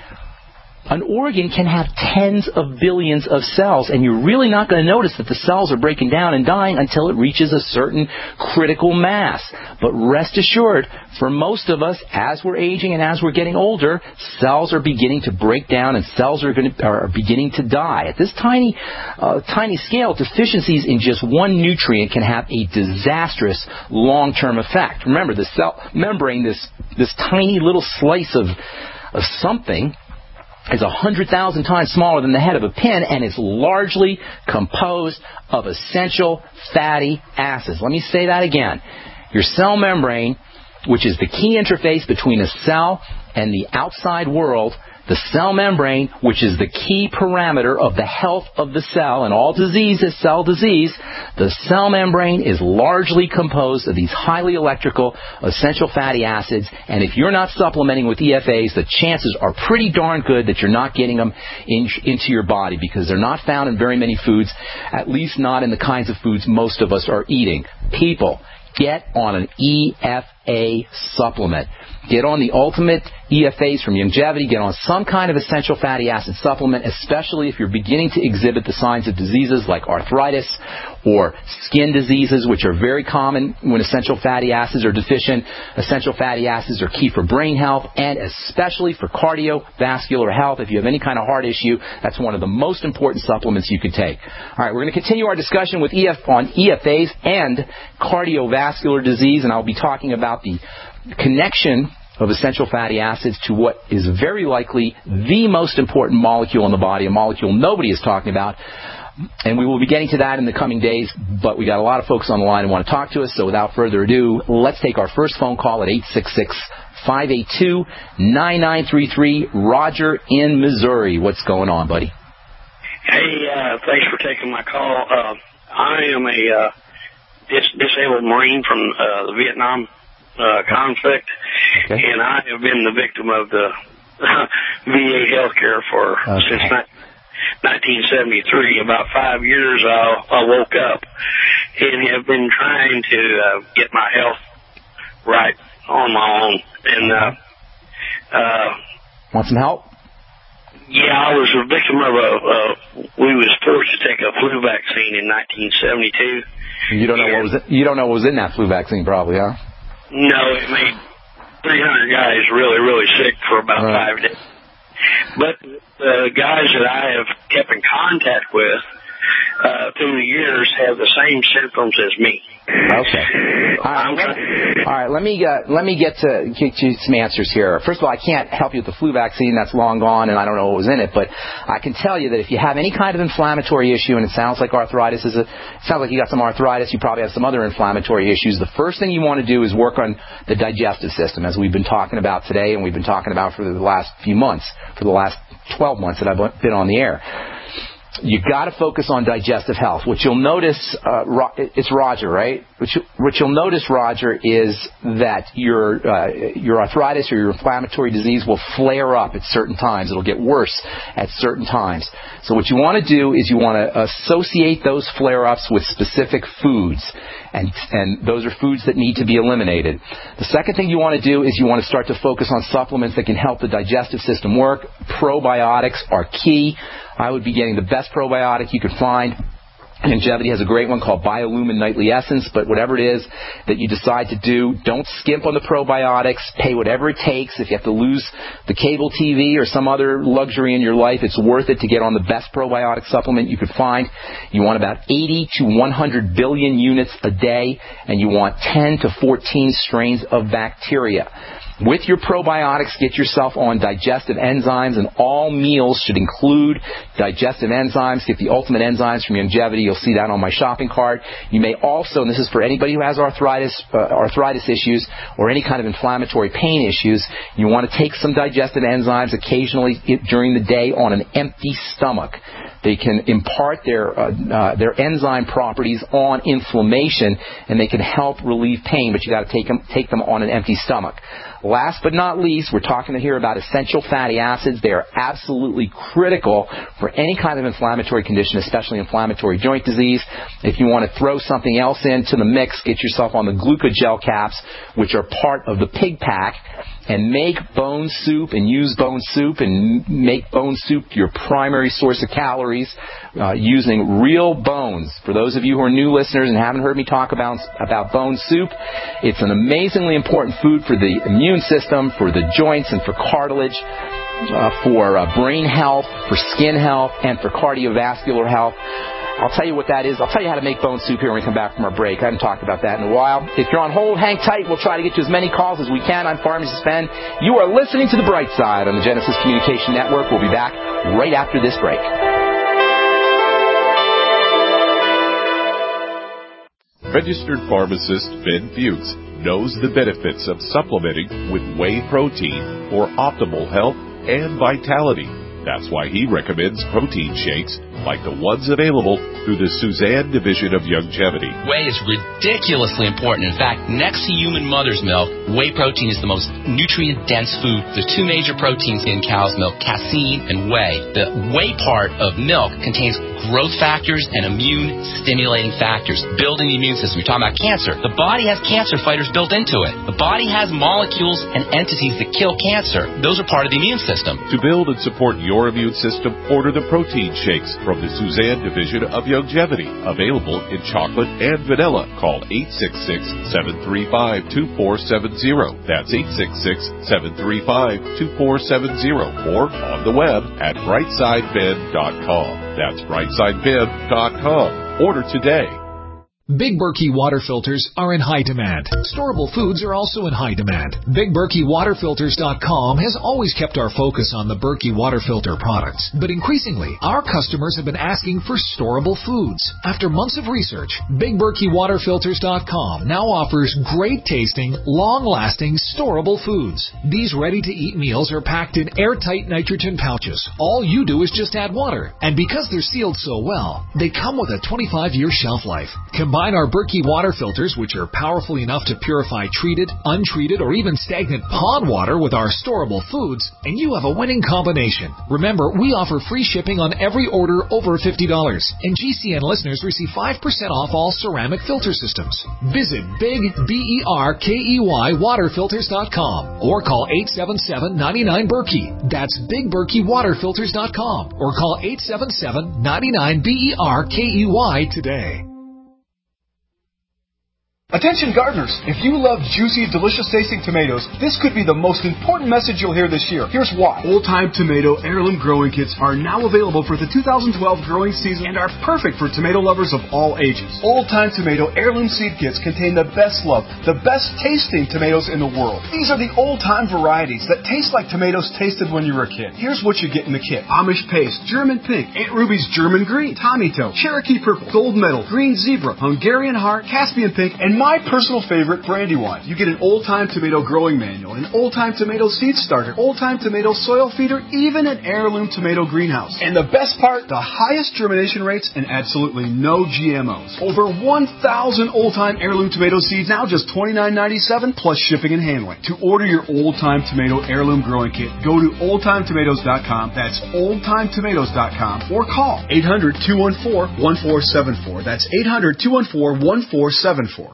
An organ can have tens of billions of cells, and you're really not going to notice that the cells are breaking down and dying until it reaches a certain critical mass. But rest assured, for most of us, as we're aging and as we're getting older, cells are beginning to break down and cells are, going to, are beginning to die. At this tiny, uh, tiny scale, deficiencies in just one nutrient can have a disastrous long-term effect. Remember, the cell membrane, this, this tiny little slice of, of something, is one hundred thousand times smaller than the head of a pin, and it's largely composed of essential fatty acids. Let me say that again. Your cell membrane, which is the key interface between a cell and the outside world, the cell membrane, which is the key parameter of the health of the cell, and all disease is cell disease, the cell membrane is largely composed of these highly electrical essential fatty acids, and if you're not supplementing with E F As, the chances are pretty darn good that you're not getting them in, into your body, because they're not found in very many foods, at least not in the kinds of foods most of us are eating. People, get on an E F A supplement. Get on the ultimate E F As from Longevity. Get on some kind of essential fatty acid supplement, especially if you're beginning to exhibit the signs of diseases like arthritis or skin diseases, which are very common when essential fatty acids are deficient. Essential fatty acids are key for brain health and especially for cardiovascular health. If you have any kind of heart issue, that's one of the most important supplements you can take. All right, we're going to continue our discussion with E F on E F As and cardiovascular disease, and I'll be talking about the connection of essential fatty acids to what is very likely the most important molecule in the body, a molecule nobody is talking about. And we will be getting to that in the coming days, but we got a lot of folks on the line who want to talk to us, so without further ado, let's take our first phone call at eight six six, five eight two, nine nine three three. Roger in Missouri. What's going on, buddy? Hey, uh, thanks for taking my call. Uh, I am a uh, dis- disabled Marine from uh, the Vietnam Uh, conflict, okay. And I have been the victim of the uh, V A healthcare for okay. since ni- nineteen seventy-three. About five years I, I woke up and have been trying to uh, get my health right on my own. And uh, uh, want some help? Yeah, I was a victim of a. Uh, we was forced to take a flu vaccine in nineteen seventy-two. You don't know and, what was in, you don't know what was in that flu vaccine, probably, huh? No, it made three hundred guys really, really sick for about right. five days. But the guys that I have kept in contact with, uh, through the years have the same symptoms as me. Okay. All right. Let, all right. Let me uh, let me get to get you some answers here. First of all, I can't help you with the flu vaccine. That's long gone, and I don't know what was in it. But I can tell you that if you have any kind of inflammatory issue, and it sounds like arthritis is a, it sounds like you got some arthritis. You probably have some other inflammatory issues. The first thing you want to do is work on the digestive system, as we've been talking about today, and we've been talking about for the last few months, for the last twelve months that I've been on the air. You got to focus on digestive health. What you'll notice, uh, Ro- it's Roger, right? What, you, what you'll notice, Roger, is that your uh, your arthritis or your inflammatory disease will flare up at certain times. It'll get worse at certain times. So what you want to do is you want to associate those flare-ups with specific foods, and and those are foods that need to be eliminated. The second thing you want to do is you want to start to focus on supplements that can help the digestive system work. Probiotics are key. I would be getting the best probiotic you could find. Longevity has a great one called Biolumin Nightly Essence, but whatever it is that you decide to do, don't skimp on the probiotics. Pay whatever it takes. If you have to lose the cable T V or some other luxury in your life, it's worth it to get on the best probiotic supplement you could find. You want about eighty to one hundred billion units a day, and you want ten to fourteen strains of bacteria. With your probiotics, get yourself on digestive enzymes, and all meals should include digestive enzymes. Get the Ultimate Enzymes from Longevity. You'll see that on my shopping cart. You may also, and this is for anybody who has arthritis, uh, arthritis issues or any kind of inflammatory pain issues, you want to take some digestive enzymes occasionally during the day on an empty stomach. They can impart their uh, uh, their enzyme properties on inflammation, and they can help relieve pain, but you got to take them take them on an empty stomach. Last but not least, we're talking here about essential fatty acids. They are absolutely critical for any kind of inflammatory condition, especially inflammatory joint disease. If you want to throw something else into the mix, get yourself on the glucogel caps, which are part of the pig pack, and make bone soup and use bone soup and make bone soup your primary source of calories uh, using real bones. For those of you who are new listeners and haven't heard me talk about, about bone soup, it's an amazingly important food for the immune system, for the joints and for cartilage, uh, for uh, brain health, for skin health, and for cardiovascular health. I'll tell you what that is. I'll tell you how to make bone soup here when we come back from our break. I haven't talked about that in a while. If you're on hold, hang tight. We'll try to get to as many calls as we can. I'm Pharmacist Ben. You are listening to The Bright Side on the Genesis Communication Network. We'll be back right after this break. Registered pharmacist Ben Fuchs knows the benefits of supplementing with whey protein for optimal health and vitality. That's why he recommends protein shakes like the ones available through the Suzanne division of Longevity. Whey is ridiculously important. In fact, next to human mother's milk, whey protein is the most nutrient-dense food. There's two major proteins in cow's milk, casein and whey. The whey part of milk contains growth factors and immune-stimulating factors, building the immune system. You're talking about cancer. The body has cancer fighters built into it. The body has molecules and entities that kill cancer. Those are part of the immune system. To build and support your immune system, order the protein shakes from the Suzanne division of Longevity. Available in chocolate and vanilla. Call eight six six, seven three five, two four seven zero. That's eight six six, seven three five, two four seven zero. Or on the web at brightside ben dot com. That's brightside ben dot com. Order today. Big Berkey water filters are in high demand. Storable foods are also in high demand. Big Berkey Water Filters dot com has always kept our focus on the Berkey water filter products. But increasingly, our customers have been asking for storable foods. After months of research, Big Berkey Water Filters dot com now offers great tasting, long-lasting, storable foods. These ready-to-eat meals are packed in airtight nitrogen pouches. All you do is just add water. And because they're sealed so well, they come with a twenty-five year shelf life. Combine Combine our Berkey water filters, which are powerful enough to purify treated, untreated, or even stagnant pond water with our storable foods, and you have a winning combination. Remember, we offer free shipping on every order over fifty dollars, and G C N listeners receive five percent off all ceramic filter systems. Visit Big B E R K E Y Water Filters dot com or call eight seven seven, nine nine, Berkey. That's Big Berkey Water Filters dot com or call eight seven seven, nine nine, B E R K E Y today. Attention gardeners, if you love juicy, delicious tasting tomatoes, this could be the most important message you'll hear this year. Here's why. Old Time Tomato Heirloom Growing Kits are now available for the two thousand twelve growing season and are perfect for tomato lovers of all ages. Old Time Tomato Heirloom Seed Kits contain the best loved, the best tasting tomatoes in the world. These are the old time varieties that taste like tomatoes tasted when you were a kid. Here's what you get in the kit. Amish Paste, German Pink, Aunt Ruby's German Green, Tommy Toe, Cherokee Purple, Gold Medal, Green Zebra, Hungarian Heart, Caspian Pink, and my personal favorite, Brandywine. You get an old-time tomato growing manual, an old-time tomato seed starter, old-time tomato soil feeder, even an heirloom tomato greenhouse. And the best part, the highest germination rates and absolutely no G M Os. Over one thousand old-time heirloom tomato seeds, now just twenty-nine ninety-seven plus shipping and handling. To order your old-time tomato heirloom growing kit, go to old time tomatoes dot com. That's old time tomatoes dot com or call eight hundred, two one four, one four seven four. That's eight hundred, two one four, one four seven four.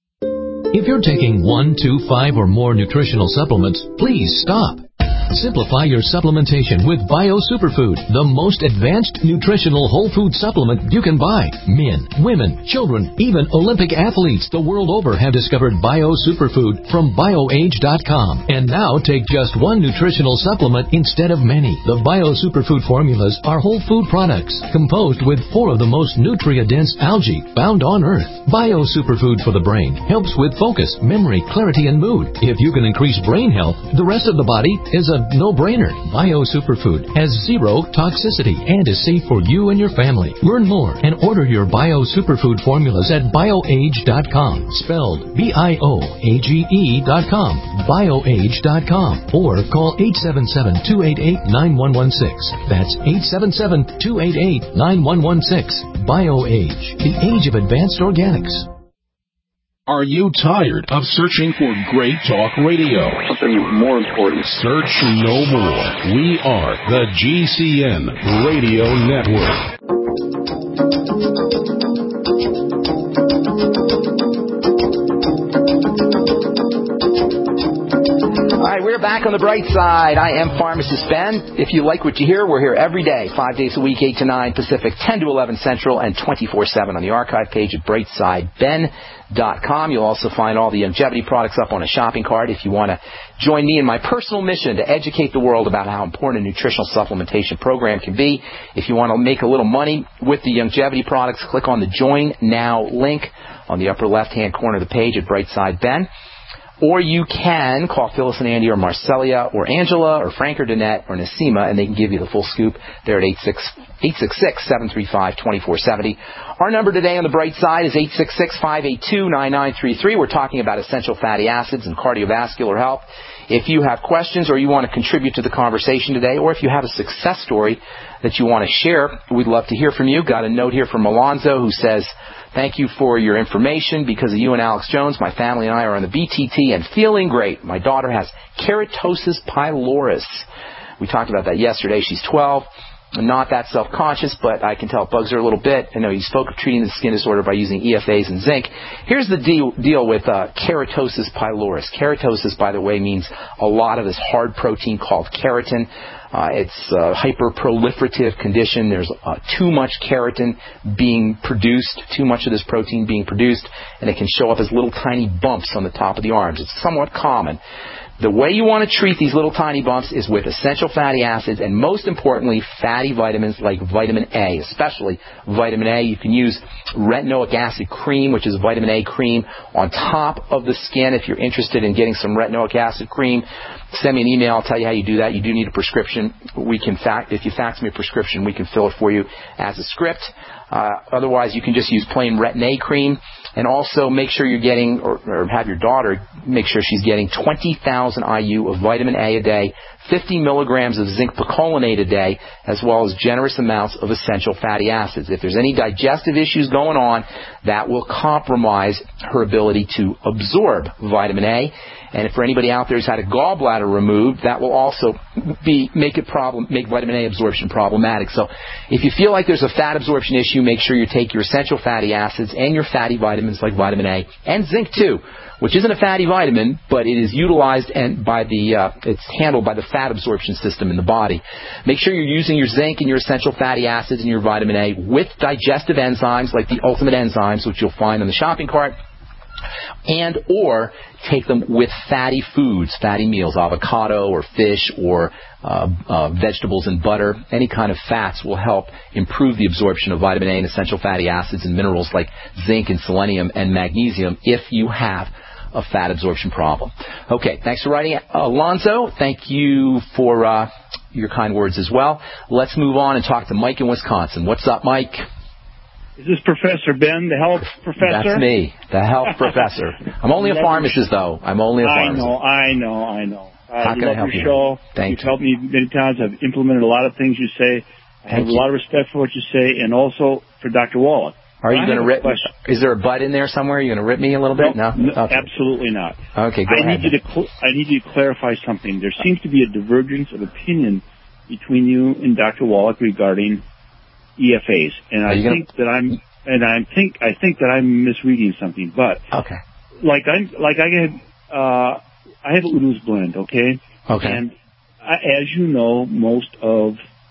If you're taking one, two, five, or more nutritional supplements, please stop. Simplify your supplementation with Bio Superfood, the most advanced nutritional whole food supplement you can buy. Men, women, children, even Olympic athletes the world over have discovered Bio Superfood from bio age dot com. And now take just one nutritional supplement instead of many. The Bio Superfood formulas are whole food products composed with four of the most nutrient-dense algae found on Earth. Bio Superfood for the brain helps with focus, memory, clarity, and mood. If you can increase brain health, the rest of the body is a no-brainer. Bio Superfood has zero toxicity and is safe for you and your family. Learn more and order your Bio Superfood formulas at bio age dot com. Spelled B I O A G E dot com. bio age dot com. Or call eight seven seven, two eight eight, nine one one six. That's eight seven seven, two eight eight, nine one one six. BioAge, the age of advanced organics. Are you tired of searching for great talk radio? Something more important. Search no more. We are the G C N Radio Network. All right, we're back on the bright side. I am Pharmacist Ben. If you like what you hear, we're here every day, five days a week, eight to nine Pacific, ten to eleven Central, and twenty-four seven on the archive page at brightside ben dot com. You'll also find all the longevity products up on a shopping cart if you want to join me in my personal mission to educate the world about how important a nutritional supplementation program can be. If you want to make a little money with the longevity products, click on the Join Now link on the upper left-hand corner of the page at Brightside Ben. Or you can call Phyllis and Andy or Marcelia or Angela or Frank or Danette or Nasima, and they can give you the full scoop. They're at eight six six, seven three five, two four seven zero. Our number today on the bright side is eight six six, five eight two, nine nine three three. We're talking about essential fatty acids and cardiovascular health. If you have questions or you want to contribute to the conversation today, or if you have a success story that you want to share, we'd love to hear from you. Got a note here from Alonzo who says, thank you for your information. Because of you and Alex Jones, my family and I are on the B T T and feeling great. My daughter has keratosis pylorus. We talked about that yesterday. She's twelve. Not that self-conscious, but I can tell it bugs her a little bit. I know you spoke of treating the skin disorder by using E F As and zinc. Here's the deal, deal with uh, keratosis pylorus. Keratosis, by the way, means a lot of this hard protein called keratin. Uh, it's a hyperproliferative condition. There's uh, too much keratin being produced, too much of this protein being produced, and it can show up as little tiny bumps on the top of the arms. It's somewhat common. The way you want to treat these little tiny bumps is with essential fatty acids and, most importantly, fatty vitamins like vitamin A, especially vitamin A. You can use retinoic acid cream, which is vitamin A cream, on top of the skin. If you're interested in getting some retinoic acid cream, send me an email. I'll tell you how you do that. You do need a prescription. We can fax, if you fax me a prescription, we can fill it for you as a script. Uh, otherwise, you can just use plain Retin-A cream. And also make sure you're getting, or, or have your daughter make sure she's getting twenty thousand I U of vitamin A a day, fifty milligrams of zinc picolinate a day, as well as generous amounts of essential fatty acids. If there's any digestive issues going on, that will compromise her ability to absorb vitamin A. And for anybody out there who's had a gallbladder removed, that will also be make it problem make vitamin A absorption problematic. So if you feel like there's a fat absorption issue, make sure you take your essential fatty acids and your fatty vitamins like vitamin A and zinc too, which isn't a fatty vitamin, but it is utilized and by the uh, it's handled by the fat absorption system in the body. Make sure you're using your zinc and your essential fatty acids and your vitamin A with digestive enzymes like the Ultimate Enzymes, which you'll find on the shopping cart. and or take them with fatty foods, fatty meals, avocado or fish or uh, uh, vegetables and butter. Any kind of fats will help improve the absorption of vitamin A and essential fatty acids and minerals like zinc and selenium and magnesium if you have a fat absorption problem. Okay, thanks for writing, Alonzo. Thank you for uh, your kind words as well. Let's move on and talk to Mike in Wisconsin. What's up, Mike? Is this Professor Ben, the health professor? That's me, the health professor. I'm only a pharmacist, though. I'm only a pharmacist. I know, I know, I know. How I can love I help your you? show. Thank You've you. helped me many times. I've implemented a lot of things you say. I have Thank a you. lot of respect for what you say, and also for Doctor Wallach. Are you going to rip? Question. Is there a butt in there somewhere? Are you going to rip me a little bit? No, no okay. Absolutely not. Okay, go I ahead. Need you to cl- I need you to clarify something. There seems to be a divergence of opinion between you and Doctor Wallach regarding E F As, and I think gonna... that I'm and I think I think that I'm misreading something. But okay, like I'm like I had uh, I have Udo's blend, okay, okay, and I, as you know, most of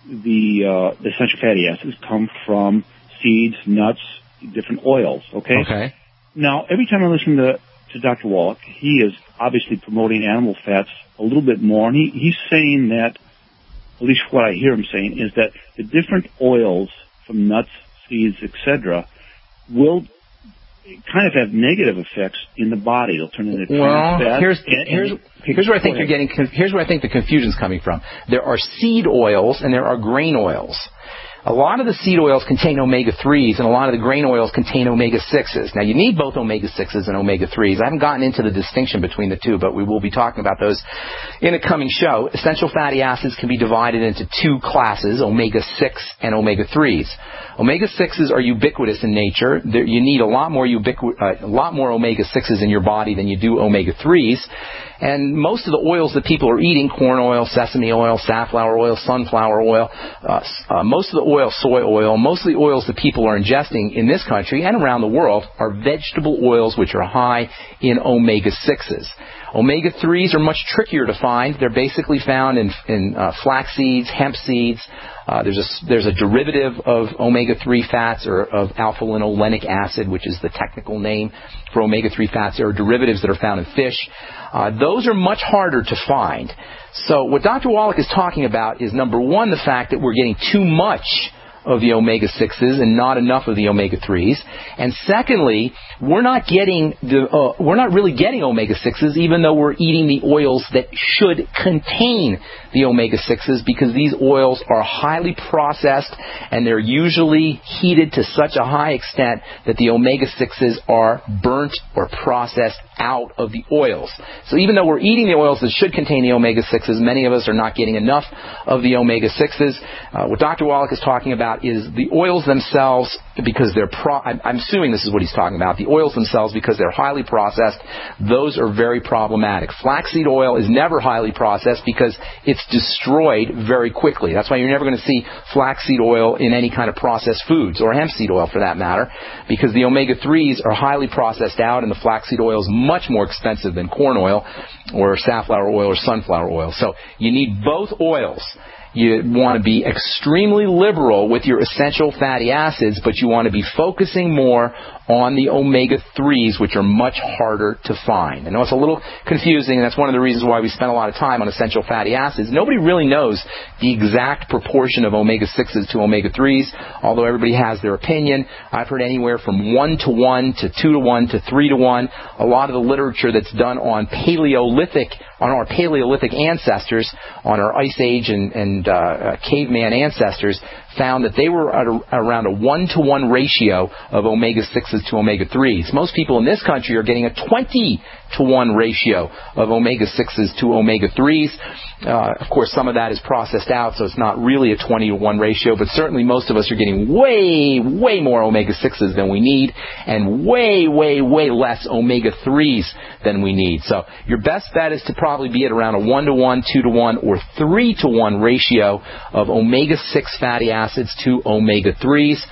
the uh, the essential fatty acids come from seeds, nuts, different oils, okay? Okay. Now, every time I listen to, to Doctor Wallach, he is obviously promoting animal fats a little bit more, and he, he's saying that, at least what I hear him saying, is that the different oils from nuts, seeds, et cetera, will kind of have negative effects in the body. They'll turn into trans fat. Well, here's, and, here's, and here's where I think you're getting, here's where I think the confusion's coming from. There are seed oils and there are grain oils. A lot of the seed oils contain omega threes, and a lot of the grain oils contain omega sixes. Now, you need both omega sixes and omega threes. I haven't gotten into the distinction between the two, but we will be talking about those in a coming show. Essential fatty acids can be divided into two classes, omega six and omega threes. Omega sixes are ubiquitous in nature. There, you need a lot more ubiqu- uh, a lot more omega sixes in your body than you do omega threes. And most of the oils that people are eating, corn oil, sesame oil, safflower oil, sunflower oil, uh, uh, most of the oil, soy oil, most of the oils that people are ingesting in this country and around the world are vegetable oils which are high in omega sixes. Omega threes are much trickier to find. They're basically found in, in uh, flax seeds, hemp seeds. Uh, there's a there's a derivative of omega three fats, or of alpha-linolenic acid, which is the technical name for omega three fats. There are derivatives that are found in fish. Uh, those are much harder to find. So what Doctor Wallach is talking about is, number one, the fact that we're getting too much of the omega sixes and not enough of the omega threes. And secondly, we're not getting the uh, we're not really getting omega sixes, even though we're eating the oils that should contain the omega sixes, because these oils are highly processed and they're usually heated to such a high extent that the omega sixes are burnt or processed out of the oils. So even though we're eating the oils that should contain the omega sixes, many of us are not getting enough of the omega sixes. Uh, what Doctor Wallach is talking about is the oils themselves, because they're pro- I'm, I'm assuming this is what he's talking about. The oils themselves, because they're highly processed, those are very problematic. Flaxseed oil is never highly processed because it's destroyed very quickly. That's why you're never going to see flaxseed oil in any kind of processed foods, or hemp seed oil for that matter, because the omega threes are highly processed out, and the flaxseed oil is much more expensive than corn oil or safflower oil or sunflower oil. So you need both oils. You want to be extremely liberal with your essential fatty acids, but you want to be focusing more on the omega threes, which are much harder to find. I know it's a little confusing, and that's one of the reasons why we spend a lot of time on essential fatty acids. Nobody really knows the exact proportion of omega sixes to omega threes, although everybody has their opinion. I've heard anywhere from one to one to two to one to three to one. A lot of the literature that's done on Paleolithic, on our Paleolithic ancestors, on our Ice Age and, and uh, caveman ancestors, found that they were at a, around a one to one ratio of omega sixes to omega threes. Most people in this country are getting a twenty to one ratio of omega sixes to omega threes. Uh, of course, some of that is processed out, so it's not really a twenty to one ratio, but certainly most of us are getting way, way more omega sixes than we need, and way, way, way less omega threes than we need. So your best bet is to probably be at around a one to one, two to one, or three to one ratio of omega six fatty acids to omega threes.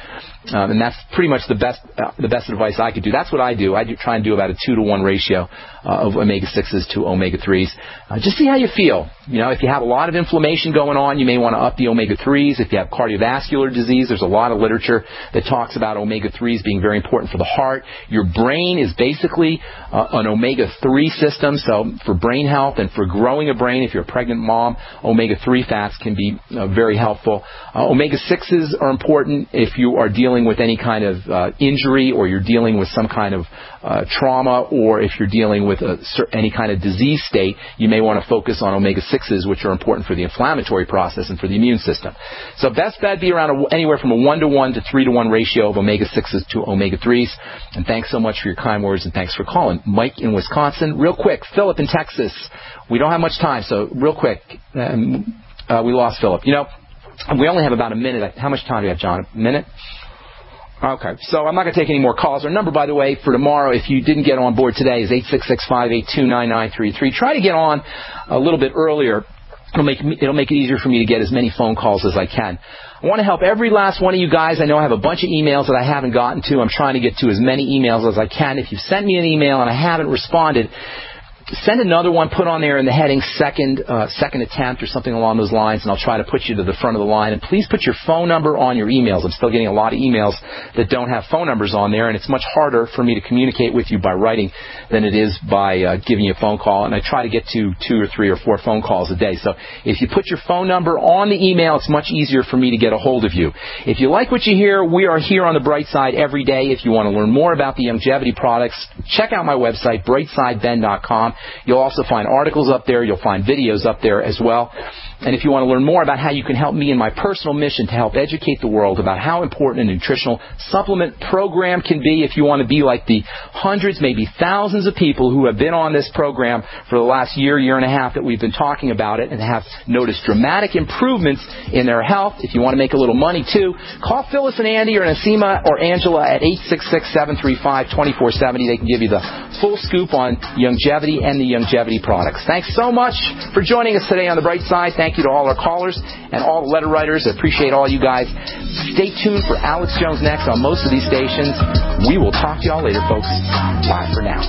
Um, and that's pretty much the best uh, the best advice I could do. That's what I do. I do try and do about a two to one ratio uh, of omega sixes to omega threes. Uh, just see how you feel. You know, if you have a lot of inflammation going on, you may want to up the omega threes. If you have cardiovascular disease, there's a lot of literature that talks about omega threes being very important for the heart. Your brain is basically uh, an omega three system. So for brain health and for growing a brain, if you're a pregnant mom, omega three fats can be uh, very helpful. Uh, omega sixes are important if you are dealing with any kind of uh, injury, or you're dealing with some kind of uh, trauma, or if you're dealing with a, any kind of disease state, you may want to focus on omega sixes, which are important for the inflammatory process and for the immune system. So best bet be around a, anywhere from a one to one to three to one ratio of omega sixes to omega threes. And thanks so much for your kind words, and thanks for calling. Mike in Wisconsin. Real quick, Philip in Texas. We don't have much time, so real quick. Um, uh, we lost Philip. You know, we only have about a minute. How much time do we have, John? A minute? Okay, so I'm not going to take any more calls. Our number, by the way, for tomorrow, if you didn't get on board today, is eight six six, five eight two, nine nine three three. Try to get on a little bit earlier. It'll make, it'll make it easier for me to get as many phone calls as I can. I want to help every last one of you guys. I know I have a bunch of emails that I haven't gotten to. I'm trying to get to as many emails as I can. If you've sent me an email and I haven't responded, send another one, put on there in the heading second uh, second attempt or something along those lines, and I'll try to put you to the front of the line. And please put your phone number on your emails. I'm still getting a lot of emails that don't have phone numbers on there, and it's much harder for me to communicate with you by writing than it is by uh, giving you a phone call. And I try to get to two or three or four phone calls a day. So if you put your phone number on the email, it's much easier for me to get a hold of you. If you like what you hear, we are here on the Bright Side every day. If you want to learn more about the Youngevity products, check out my website, bright side ben dot com. You'll also find articles up there. You'll find videos up there as well. And if you want to learn more about how you can help me in my personal mission to help educate the world about how important a nutritional supplement program can be, if you want to be like the hundreds, maybe thousands of people who have been on this program for the last year, year and a half that we've been talking about it and have noticed dramatic improvements in their health, if you want to make a little money too, call Phyllis and Andy or Nasima or Angela at eight six six, seven three five, two four seven zero. They can give you the full scoop on Youngevity and the Youngevity products. Thanks so much for joining us today on The Bright Side. Thank you to all our callers and all the letter writers. I appreciate all you guys. Stay tuned for Alex Jones next on most of these stations. We will talk to y'all later, folks. Bye for now.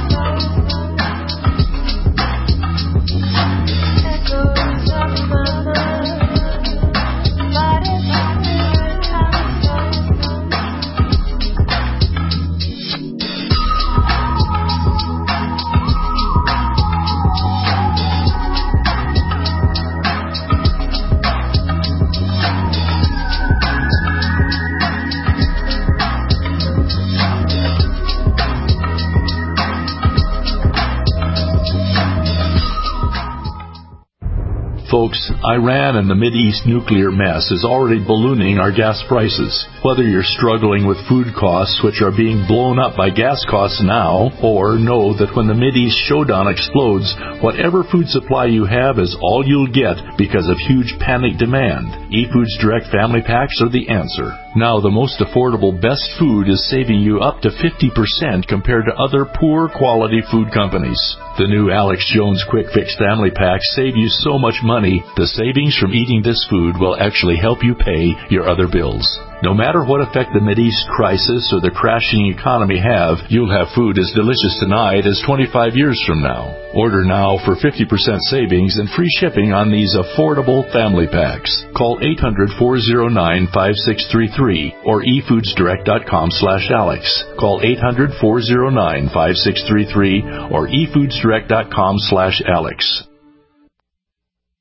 Folks, Iran and the Mideast nuclear mess is already ballooning our gas prices. Whether you're struggling with food costs, which are being blown up by gas costs now, or know that when the Mideast showdown explodes, whatever food supply you have is all you'll get because of huge panic demand, eFoods Direct Family Packs are the answer. Now the most affordable best food is saving you up to fifty percent compared to other poor quality food companies. The new Alex Jones Quick Fix Family Packs save you so much money, the savings from eating this food will actually help you pay your other bills. No matter what effect the Mideast crisis or the crashing economy have, you'll have food as delicious tonight as twenty-five years from now. Order now for fifty percent savings and free shipping on these affordable family packs. Call eight hundred, four oh nine, five six three three or e foods direct dot com slash Alex. Call eight hundred, four oh nine, five six three three or e foods direct dot com slash Alex.